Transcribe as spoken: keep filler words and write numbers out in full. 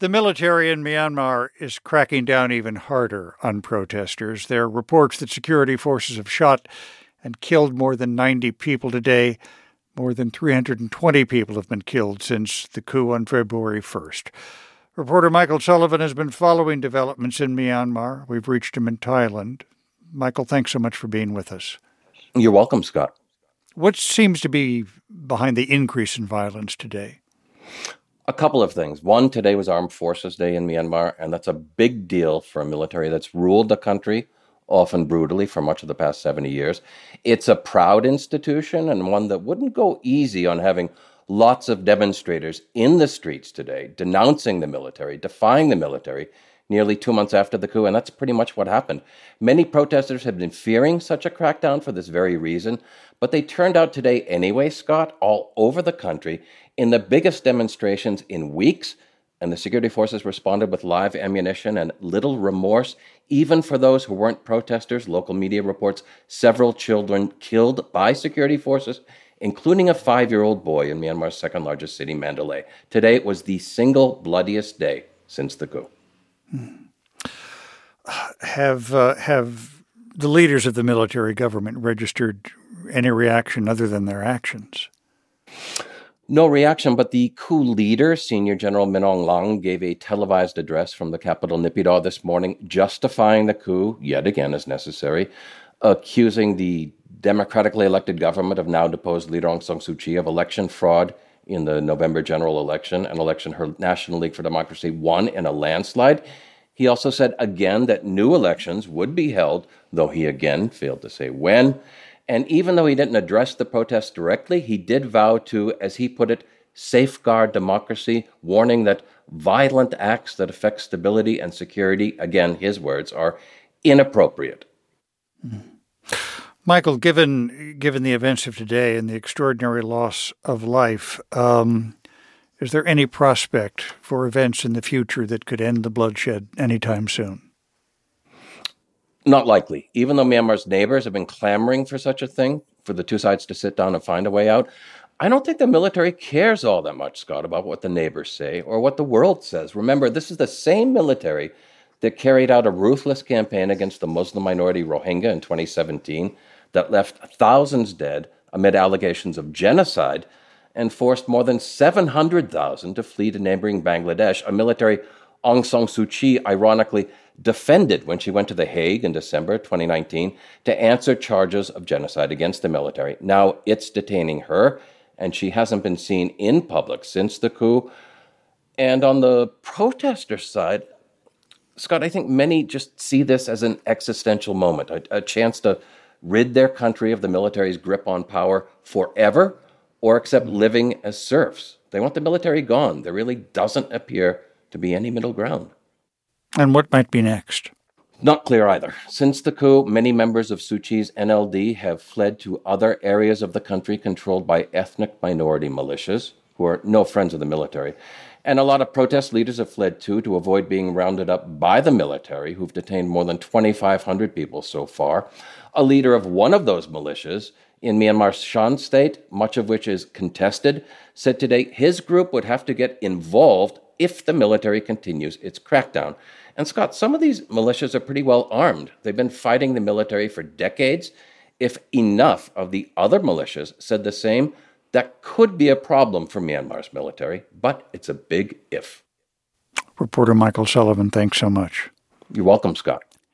The military in Myanmar is cracking down even harder on protesters. There are reports that security forces have shot and killed more than ninety people today. More than three hundred twenty people have been killed since the coup on February first. Reporter Michael Sullivan has been following developments in Myanmar. We've reached him in Thailand. Michael, thanks so much for being with us. You're welcome, Scott. What seems to be behind the increase in violence today? A couple of things. One, today was Armed Forces Day in Myanmar, and that's a big deal for a military that's ruled the country, often brutally, for much of the past seventy years. It's a proud institution and one that wouldn't go easy on having lots of demonstrators in the streets today, denouncing the military, defying the military, nearly two months after the coup, and that's pretty much what happened. Many protesters have been fearing such a crackdown for this very reason, but they turned out today anyway, Scott, all over the country, in the biggest demonstrations in weeks, and the security forces responded with live ammunition and little remorse, even for those who weren't protesters. Local media reports several children killed by security forces, including a five-year-old boy in Myanmar's second-largest city, Mandalay. Today was the single bloodiest day since the coup. Hmm. Have uh, have the leaders of the military government registered any reaction other than their actions? No reaction, but the coup leader, Senior General Min Aung Hlaing, gave a televised address from the capital, Naypyidaw, this morning, justifying the coup, yet again as necessary, accusing the democratically elected government of now-deposed leader Aung San Suu Kyi of election fraud in the November general election, an election her National League for Democracy won in a landslide. He also said again that new elections would be held, though he again failed to say when. And even though he didn't address the protests directly, he did vow to, as he put it, safeguard democracy, warning that violent acts that affect stability and security, again, his words, are inappropriate. Mm-hmm. Michael, given given the events of today and the extraordinary loss of life, um, is there any prospect for events in the future that could end the bloodshed anytime soon? Not likely. Even though Myanmar's neighbors have been clamoring for such a thing, for the two sides to sit down and find a way out, I don't think the military cares all that much, Scott, about what the neighbors say or what the world says. Remember, this is the same military that carried out a ruthless campaign against the Muslim minority Rohingya in twenty seventeen that left thousands dead amid allegations of genocide and forced more than seven hundred thousand to flee to neighboring Bangladesh, a military Aung San Suu Kyi, ironically, defended when she went to The Hague in December twenty nineteen to answer charges of genocide against the military. Now it's detaining her, and she hasn't been seen in public since the coup. And on the protester side, Scott, I think many just see this as an existential moment, a, a chance to rid their country of the military's grip on power forever or accept living as serfs. They want the military gone. There really doesn't appear to be any middle ground. And what might be next? Not clear either. Since the coup, many members of Suu Kyi's N L D have fled to other areas of the country controlled by ethnic minority militias, who are no friends of the military. And a lot of protest leaders have fled too to avoid being rounded up by the military, who've detained more than twenty-five hundred people so far. A leader of one of those militias in Myanmar's Shan state, much of which is contested, said today his group would have to get involved if the military continues its crackdown. And Scott, some of these militias are pretty well armed. They've been fighting the military for decades. If enough of the other militias said the same, that could be a problem for Myanmar's military, but it's a big if. Reporter Michael Sullivan, thanks so much. You're welcome, Scott.